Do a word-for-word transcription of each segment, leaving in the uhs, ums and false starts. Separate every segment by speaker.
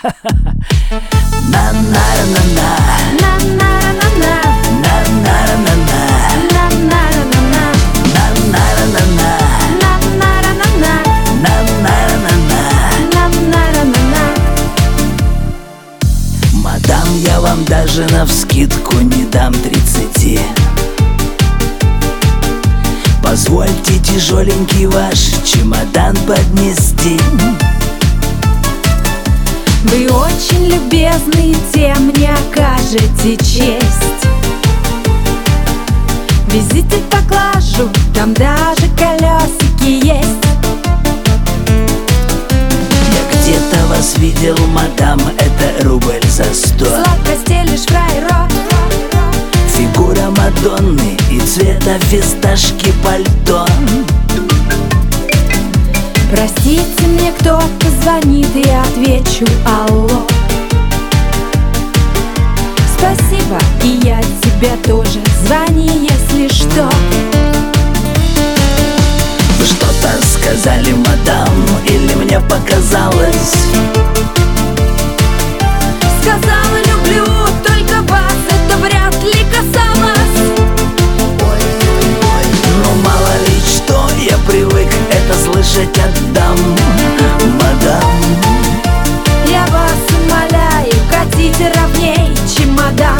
Speaker 1: Мадам, я вам даже навскидку не дам тридцати. Позвольте тяжеленький ваш чемодан поднести.
Speaker 2: Вы очень любезны, тем мне окажете честь. Везите поклажу, там даже колесики есть.
Speaker 1: Я где-то вас видел, мадам, это рубль за сто.
Speaker 2: Сладко стелишь фраеро.
Speaker 1: Фигура Мадонны и цвета фисташки пальто.
Speaker 2: Простите, мне кто-то звонит, и я отвечу алло. Спасибо, и я тебе тоже. Звони, если что.
Speaker 1: Вы что-то сказали, мадам, или мне показалось?
Speaker 2: Сказала, люблю только вас, это вряд ли касалось.
Speaker 1: Ну мало ли что, я привык это слышать от дам, мадам.
Speaker 2: Я вас умоляю, катите ровней чемодан.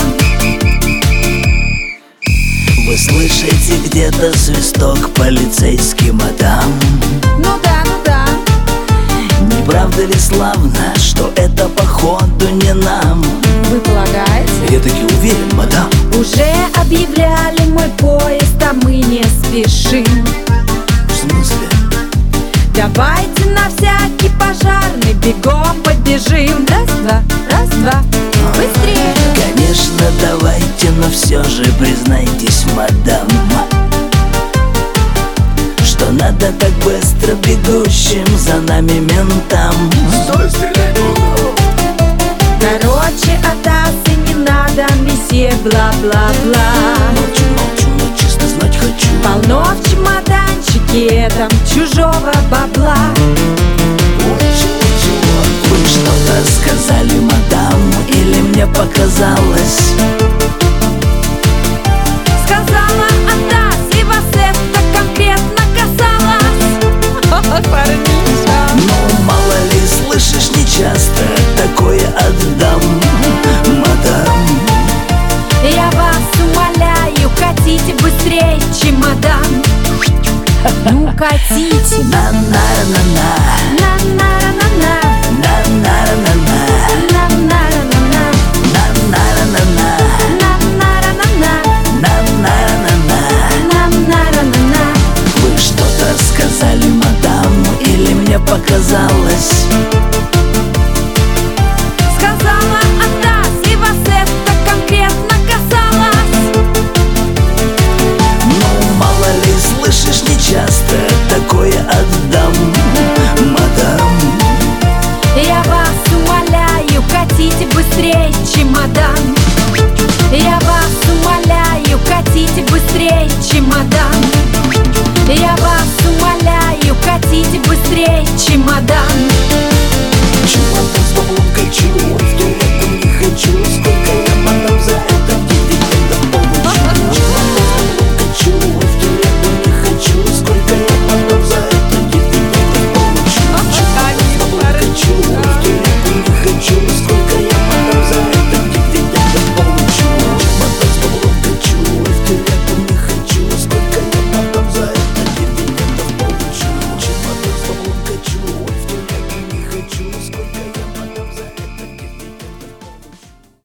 Speaker 1: Вы слышите где-то свисток полицейский, мадам?
Speaker 2: Ну да, ну да.
Speaker 1: Не правда ли славно, что это походу не нам?
Speaker 2: Вы полагаете?
Speaker 1: Я таки уверен, мадам.
Speaker 2: Уже объявляли мой поезд, а мы не спешим.
Speaker 1: В смысле?
Speaker 2: Давайте на всякий пожарный бегом побежим. Раз-два, раз-два, быстрее.
Speaker 1: Конечно, давайте, но все же признайтесь, мадам, что надо так быстро бегущим за нами ментам. Стой, стрелять буду.
Speaker 2: Короче, от асы не надо, месье, бла-бла-бла.
Speaker 1: Молчу, молчу, но честно знать хочу.
Speaker 2: Полно в чемоданчике этом чужого бабла.